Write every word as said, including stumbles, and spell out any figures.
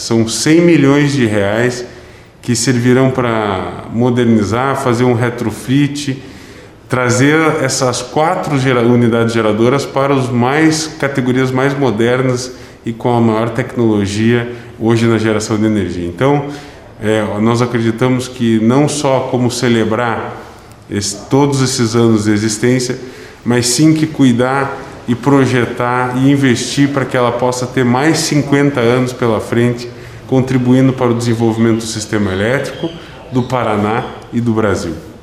São cem milhões de reais que servirão para modernizar, fazer um retrofit, trazer essas quatro gera, unidades geradoras para as mais categorias mais modernas e com a maior tecnologia hoje na geração de energia. Então, é, nós acreditamos que não só como celebrar esse, todos esses anos de existência, mas sim que cuidar e projetar e investir para que ela possa ter mais cinquenta anos pela frente, contribuindo para o desenvolvimento do sistema elétrico do Paraná e do Brasil.